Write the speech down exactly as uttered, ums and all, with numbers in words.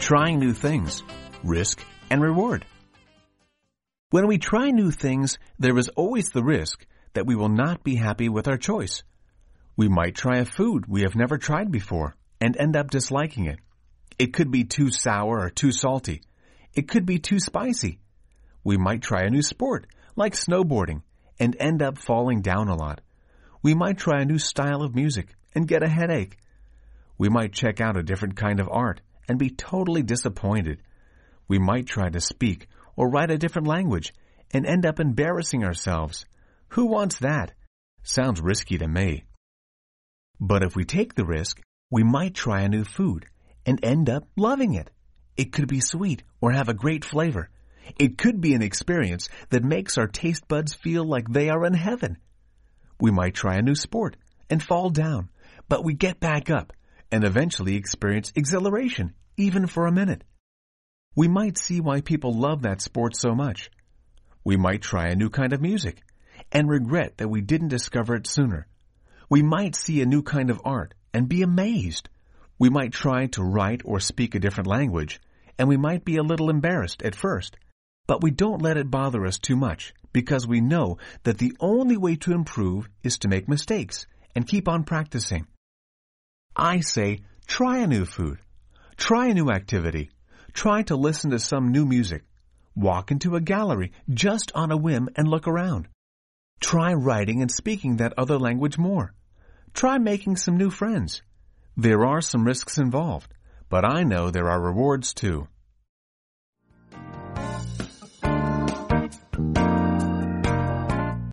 Trying new things, risk and reward. When we try new things, there is always the risk that we will not be happy with our choice. We might try a food we have never tried before and end up disliking it. It could be too sour or too salty. It could be too spicy. We might try a new sport, like snowboarding, and end up falling down a lot. We might try a new style of music and get a headache. We might check out a different kind of art and be totally disappointed. We might try to speak or write a different language and end up embarrassing ourselves. Who wants that? Sounds risky to me. But if we take the risk, we might try a new food and end up loving it. It could be sweet or have a great flavor. It could be an experience that makes our taste buds feel like they are in heaven. We might try a new sport and fall down, but we get back up and eventually experience exhilaration, even for a minute. We might see why people love that sport so much. We might try a new kind of music and regret that we didn't discover it sooner. We might see a new kind of art and be amazed. We might try to write or speak a different language, and we might be a little embarrassed at first. But we don't let it bother us too much because we know that the only way to improve is to make mistakes and keep on practicing. I say, try a new food. Try a new activity. Try to listen to some new music. Walk into a gallery just on a whim and look around. Try writing and speaking that other language more. Try making some new friends. There are some risks involved, but I know there are rewards too.